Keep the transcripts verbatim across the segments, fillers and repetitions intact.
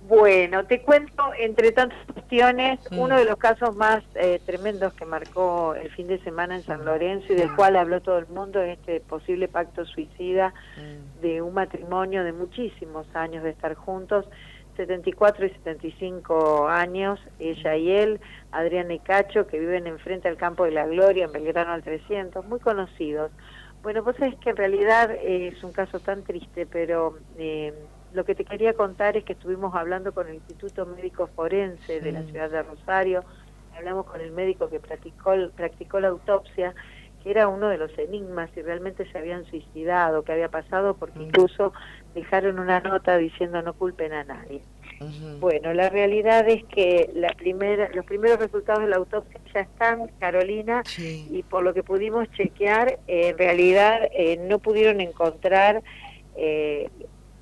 Bueno, te cuento, entre tantas cuestiones, Mm. uno de los casos más eh, tremendos que marcó el fin de semana en San Lorenzo y del Mm. cual habló todo el mundo es este posible pacto suicida Mm. de un matrimonio de muchísimos años de estar juntos, setenta y cuatro y setenta y cinco años, ella y él, Adriana y Cacho, que viven enfrente al Campo de la Gloria, en Belgrano al trescientos, muy conocidos. Bueno, pues es que en realidad eh, es un caso tan triste, pero eh, lo que te quería contar es que estuvimos hablando con el Instituto Médico Forense de la Mm. ciudad de Rosario, hablamos con el médico que practicó, practicó la autopsia, que era uno de los enigmas, si realmente se habían suicidado, qué había pasado, porque incluso dejaron una nota diciendo no culpen a nadie. Uh-huh. Bueno, la realidad es que la primera, los primeros resultados de la autopsia ya están, Carolina, Sí. y por lo que pudimos chequear, eh, en realidad eh, no pudieron encontrar eh,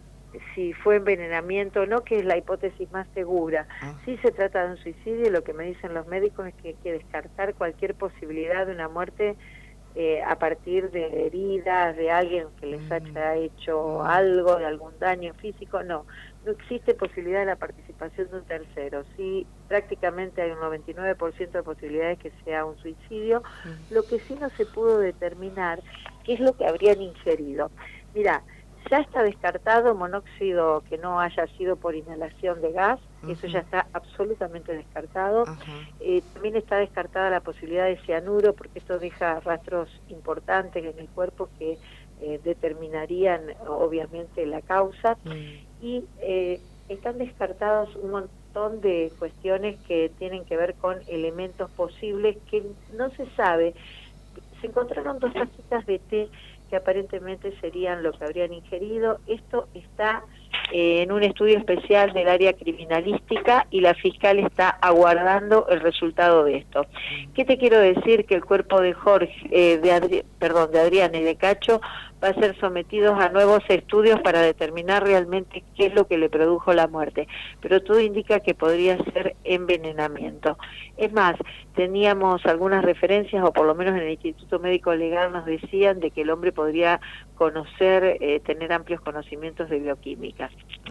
si fue envenenamiento o no, que es la hipótesis más segura. Ah. Sí se trata de un suicidio y lo que me dicen los médicos es que hay que descartar cualquier posibilidad de una muerte eh, a partir de heridas, de alguien que les haya hecho algo, de algún daño físico. No, no existe posibilidad de la participación de un tercero. Sí, prácticamente hay un noventa y nueve por ciento de posibilidades que sea un suicidio. Lo que sí no se pudo determinar qué es lo que habrían ingerido. Mira, ya está descartado monóxido que no haya sido por inhalación de gas, uh-huh. Eso ya está absolutamente descartado. Uh-huh. Eh, también está descartada la posibilidad de cianuro, porque esto deja rastros importantes en el cuerpo que eh, determinarían obviamente la causa. Uh-huh. Y eh, están descartados un montón de cuestiones que tienen que ver con elementos posibles que no se sabe. Se encontraron dos tacitas de té que aparentemente serían lo que habrían ingerido. Esto está eh, en un estudio especial del área criminalística y la fiscal está aguardando el resultado de esto. ¿Qué te quiero decir? Que el cuerpo de Jorge, eh, de Adri perdón, de Adriana y de Cacho va a ser sometidos a nuevos estudios para determinar realmente qué es lo que le produjo la muerte. Pero todo indica que podría ser envenenamiento. Es más, teníamos algunas referencias, o por lo menos en el Instituto Médico Legal nos decían de que el hombre podría conocer, eh, tener amplios conocimientos de bioquímica.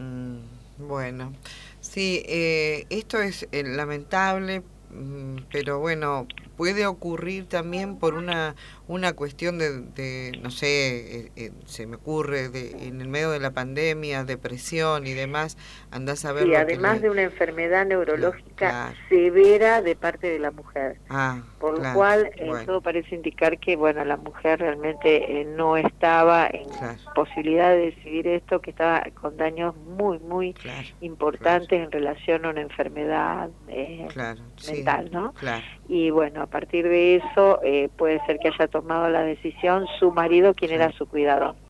Mm, bueno, sí, eh, esto es eh, lamentable, mm, pero bueno, puede ocurrir también por una una cuestión de, de no sé, eh, eh, se me ocurre, de, en el medio de la pandemia, depresión y demás, andás a ver sí, lo además que le... de una enfermedad neurológica claro. severa de parte de la mujer. Ah, por lo claro, cual eh, bueno. todo parece indicar que bueno, la mujer realmente eh, no estaba en claro. posibilidad de decidir esto, que estaba con daños muy, muy claro, importantes claro. en relación a una enfermedad eh, claro, mental, sí, ¿no? Claro. Y bueno, a partir de eso eh, puede ser que haya tomado la decisión su marido, quien sí. era su cuidador.